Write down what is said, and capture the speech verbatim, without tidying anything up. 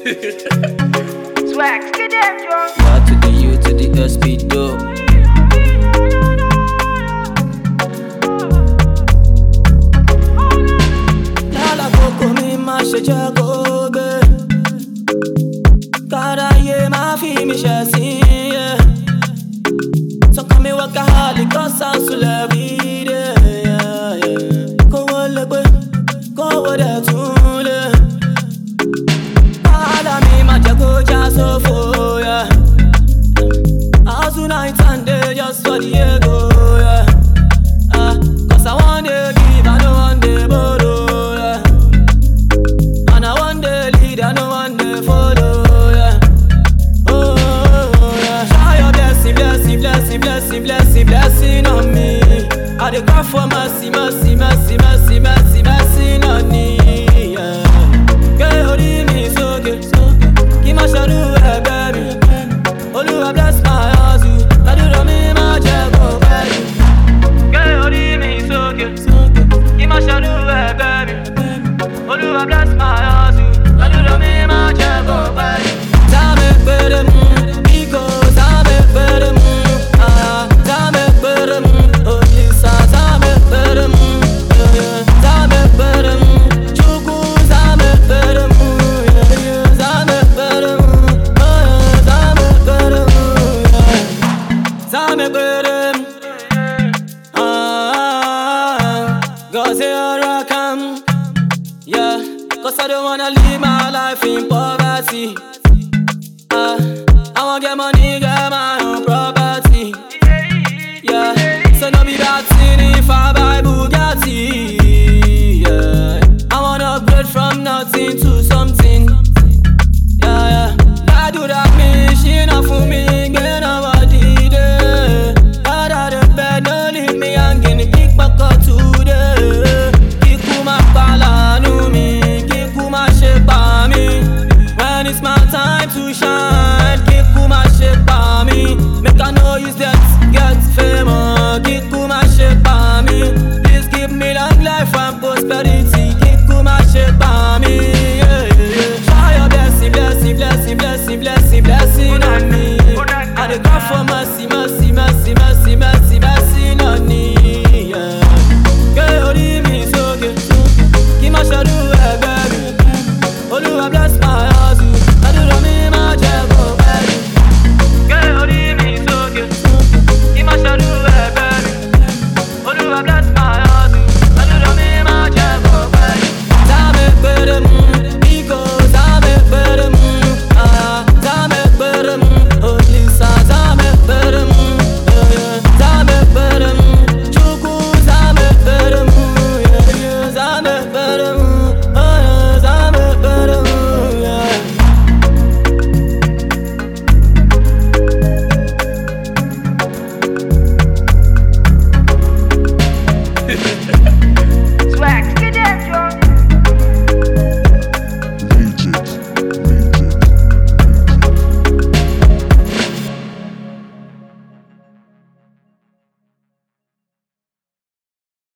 Swag, get them drunk. Y to the U to the S P do. Lala koko mi ma ṣe jẹ́ kó gbé. Káráyé má fi mi ṣe sí. So come me work hard, cause I'm so every day. Yeah, yeah. Go on, look, go over there too. Follow me, my jago, just so for yeah. House night and day, just for the ego. Yeah. Uh, cause I want to give, I don't want to borrow. Yeah. And I want to lead, I don't want to follow. Yeah. Oh, yeah. Shower your blessing, blessing, blessing, blessing, blessing, blessing on me. I dey cry for mercy, mercy, mercy, mercy, mercy, mercy on me. Yeah. Girl, hold me so good, so good. Keep my shadow, baby. Oluwa bless my hustle. I do the me, my jago, baby. Girl, hold me so good, so good. Keep my shadow, baby. Oluwa bless my hustle. I do the me, my jago, baby. Time it better, because time it better, ah, time it better, oh Lisa, time it better, yeah, time it better, Chuku, time it better, yeah, time it better, oh, time it better, yeah, time it better, ah, God say I come, yeah, cause I don't wanna live my life in poverty. I wanna get money, get my